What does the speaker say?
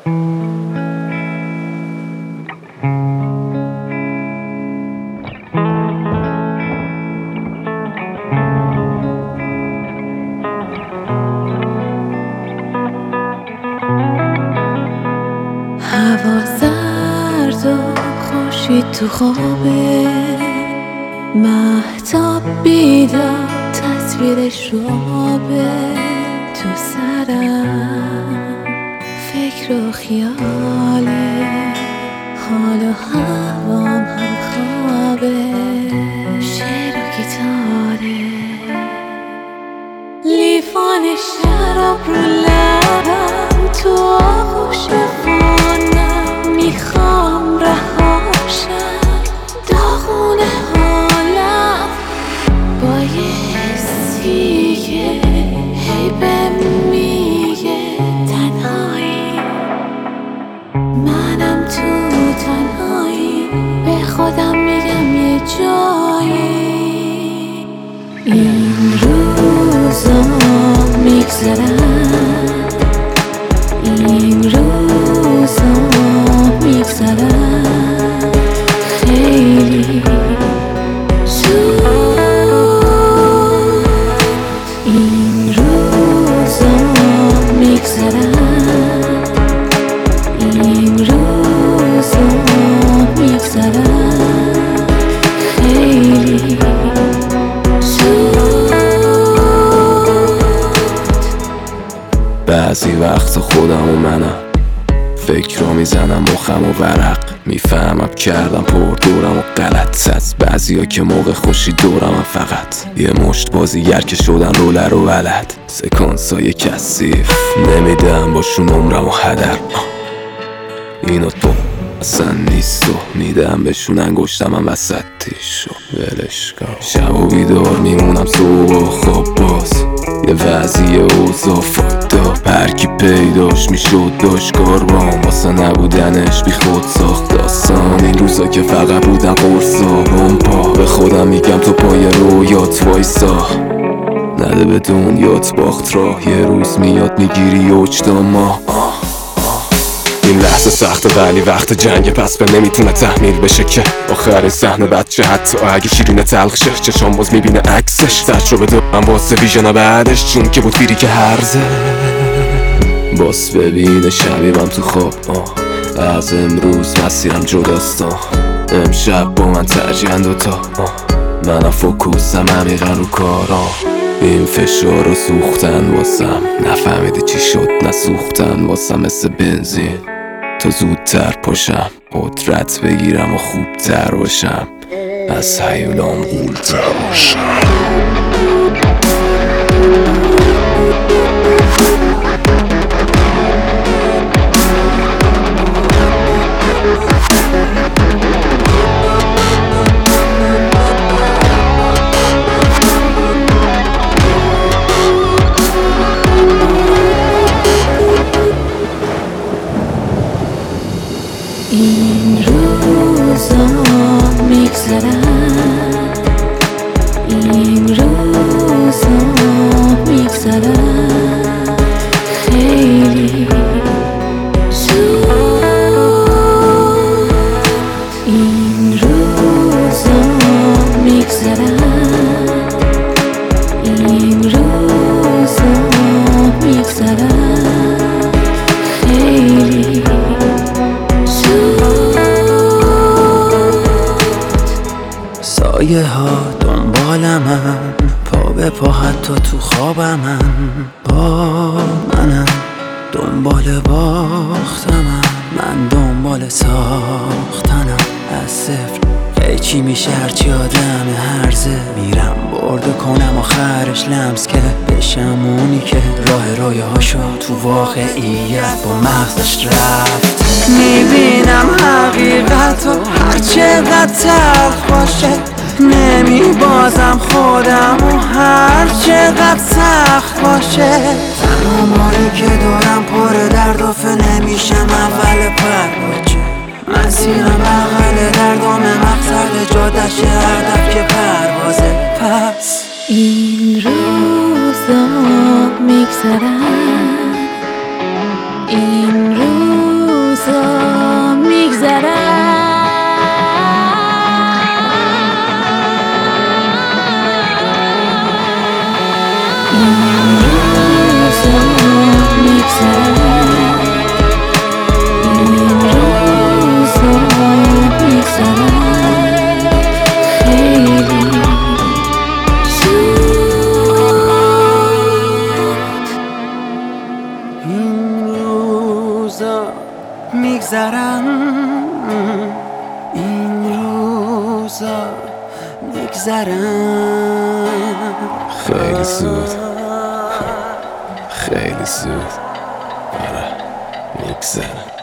هوا زرد و خورشید تو خوابه، مهتاب بیدار تصویرش رو آبه. تو سرم فکر و خیاله، حال و هوام هم خوابه. شعر و گیتاره، لیوان شراب رو لبم، تو آغوش فانم میخوام رهاشم. داغونه حالم با یه حسی که هی بهم میگه تنهایی، منم تو تنهایی. به خودم میگم یه جایی این روزا میگذرن، این روزا میگذرن خیلی زود. این روزا میگذرن، این روزا میگذرن خیلی بعضی وقت خودم و منم فکر رو میزنم مخم و ورق، میفهمم کردم پر دورم و غلط. از بعضی که موقع خوشی دورم فقط یه مشت بازیگر که شدن رولر و ولد. سکانسای کثیف نمیدم باشون عمرم و هدر، اینو تو اصلا نیست و میدم بهشون انگشتم هم وسط تیشو ولش کن. شب و بیدار میمونم صبح و خواب باز، یه وضعی اوضاع فایدا هرکی پیداش میشد داشت کاروان واسه نبودنش بی خود ساخت داستان. این روزا که فقط بودم قرصا پا به خودم میگم تو پای رویات وایسا، نده به دنیات باخت راه. یه روز میاد میگیری وجدان ما. این لحظه سخته ولی وقت جنگ، پس به نمیتونه تحمیل بشه که آخر صحنه بچه حتی اگه شیرینه تلخ شه. چشام باز میبینه عکسش، تجربه دارم واسه ویژن بعدش، چون که بود بیری که هرزه باز ببینه شبیبم تو خواب. از امروز مسیرم جداست، امشب با من ترجیحاً دوتا. منم فوکوسم عمیقا رو کارا، این فشار رو سوختن واسم، نفهمیده چی شد نسوختن واسم. مثل بنزین تا زودتر پاشم، قدرت بگیرم و خوبتر باشم، از هیولام غول‌تر باشم. این روزا میگذرن، این روزا میگذرن خیلی زود. این روزا میگذرن، این روزا میگذرن خیلی سایه ها دنبالمن، پا به پا حتی تو خوابمن. با منم دنبال باختمم، من دنبال ساختنم. از صفر قیچی میشه هرچی آدم هرزه، میرم برده کنم آخرش لمس که بشم اونی که راه رویاهاشو تو واقعیت با مغزش رفت. میبینم حقیقت و هرچقدر تلخ باشه نمیبازم خودم و هرچقدر سخت باشه. تنها ماری که دارم پر درد و نمیشم اول پرواجه. مسیرم بغل دردام مقصد جادش هدف که پروازه. پس این روزا میگذرن، این روزا میگذرن این روزا میگذرن خیلی زود خیلی زود آره میگذرن